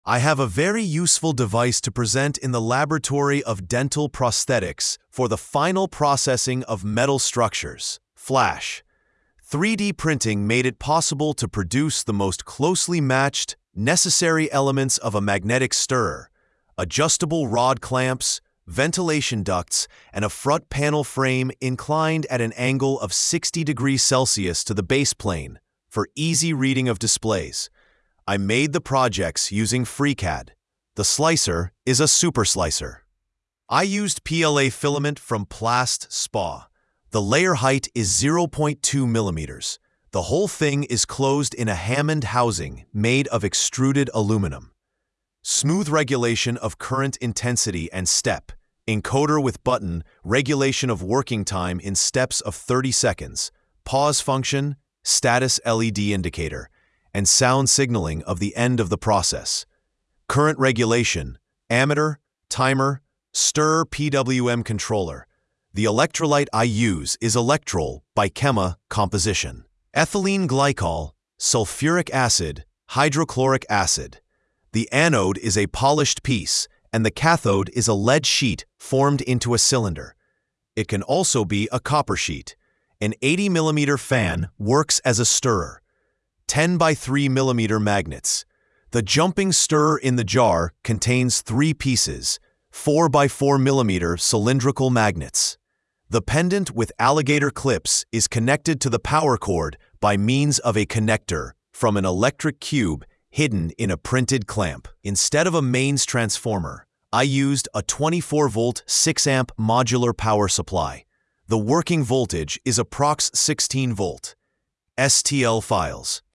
I have a very useful device to present in the laboratory of dental prosthetics for the final processing of metal structures. Flash. 3D printing made it possible to produce the most closely matched, necessary elements of a magnetic stirrer, adjustable rod clamps, ventilation ducts, and a front panel frame inclined at an angle of 60 degrees Celsius to the base plane for easy reading of displays. I made the projects using FreeCAD. The slicer is a super slicer. I used PLA filament from Plast Spa. The layer height is 0.2 millimeters. The whole thing is closed in a Hammond housing made of extruded aluminum. Smooth regulation of current intensity and step. Encoder with button, regulation of working time in steps of 30 seconds. Pause function, status LED indicator, and sound signaling of the end of the process. Current regulation, ammeter, timer, stir PWM controller. The electrolyte I use is Electrol by Chema composition. Ethylene glycol, sulfuric acid, hydrochloric acid. The anode is a polished piece, and the cathode is a lead sheet formed into a cylinder. It can also be a copper sheet. An 80mm fan works as a stirrer. 10 by 3mm magnets. The jumping stirrer in the jar contains 3 pieces, 4 by 4mm cylindrical magnets. The pendant with alligator clips is connected to the power cord by means of a connector from an electric cube hidden in a printed clamp. Instead of a mains transformer, I used a 24-volt 6-amp modular power supply. The working voltage is approx 16 volt. STL files.